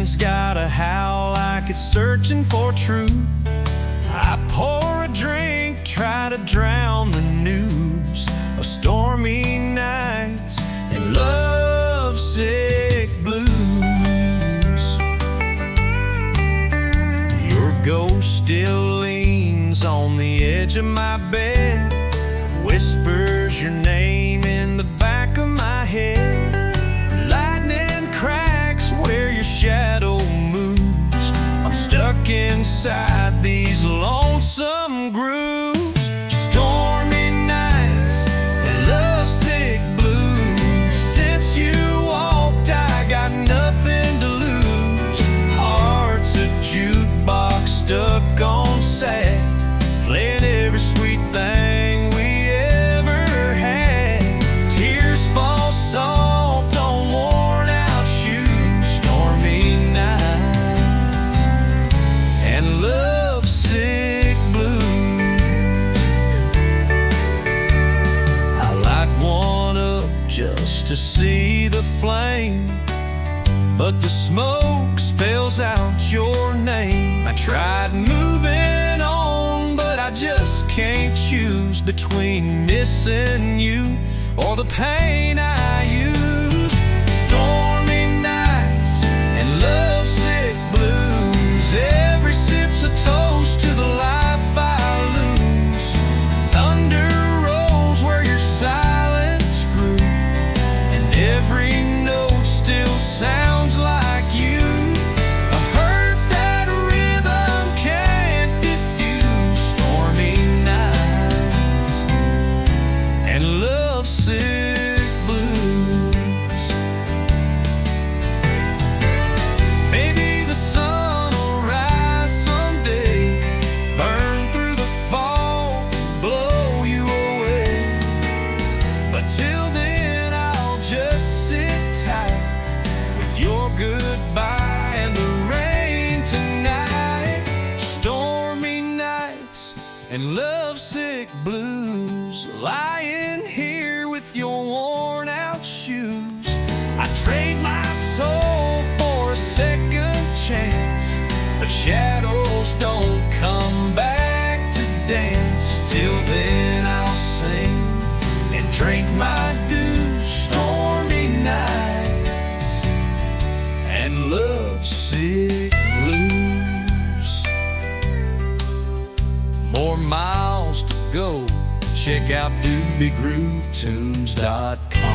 mind's gotta howl like it's searching for truth. I pour a drink, try to drown the news of stormy nights and lovesick blues. Your ghost still leans on the edge of my bed, whispers your name in the back of my head. Lightning cracks where your shadow moves. I'm stuck inside these lonesome grooves. Stormy nights and lovesick blues. Since you walked, I got nothing to lose. Heart's a jukebox stuck on sad, playing every sweet thing we ever had. Tears fall soft on worn out shoes. Stormy nights and lovesick blues. I light one up just to see the flame, but the smoke spells out your name. I tried moving on, but I just can't choose between missing you or the pain I use. Stormy nights and lovesick blues. Every sip's a toast to the life I lose. Thunder rolls where your silence grew, and every note still sounds like you. A hurt that rhythm can't diffuse. Stormy nights and lovesick blues. Maybe the sun will rise someday, burn through the fog, blow you away. But till then I'll just sit tight with your goodbye and the rain tonight. Stormy nights and lovesick blues. Lying here with your worn out shoes. I trade my soul for a second chance, but shadows don't come back to dance. Till then I'll sing and drink my dues. Stormy nights and lovesick blues. More miles to go. Check out DoobieGrooveTunes.com.